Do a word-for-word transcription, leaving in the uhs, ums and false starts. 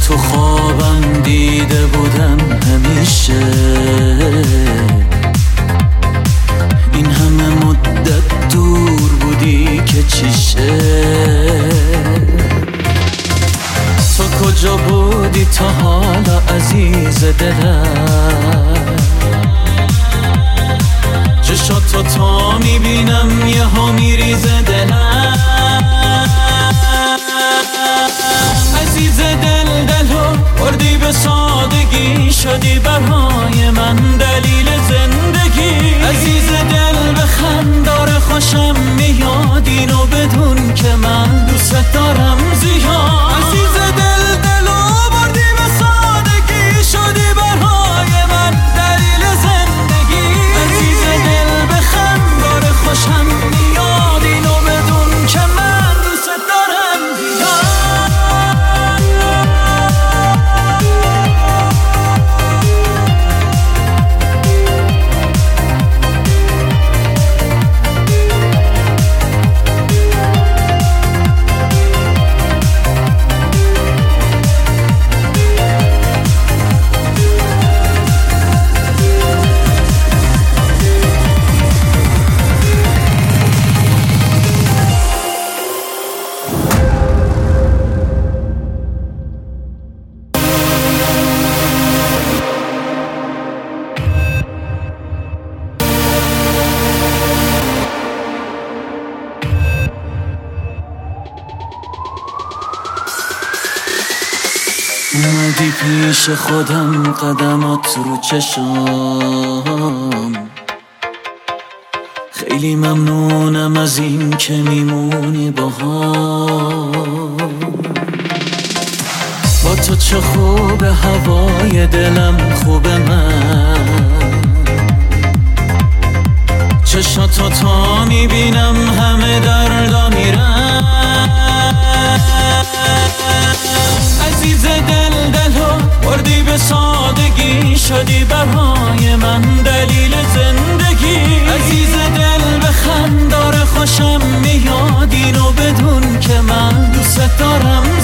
تو خوابم دیده بودم همیشه، این همه مدت دور بودی که چیشه. تو کجا بودی تا حالا عزیز دلم؟ چشاتو تا میبینم یه ها میریزه دلم. عزیز دل دلو بردی به سادگی، شدی برای من دلیل زندگی. عزیز دل بخندار خوشم میاد، اینو بدون که من دوست دارم زیاد. عزیز دل دلو بردی به سادگی، شدی برای من دلیل زندگی. عزیز دل بخندار خوشم میاد، اینو بدون که من دوست دارم زیاد. اومدی پیش خودم قدمات رو چشام، خیلی ممنونم از این که میمونی باهام. با تو چه خوب هوای دلم خوبه، من چشاتو تا میبینم همه دردا میرم. عزیز دل دلو بردی به سادگی، شدی برای من دلیل زندگی. عزیز دل بخندار خوشم میاد، اینو بدون که من دوست دارم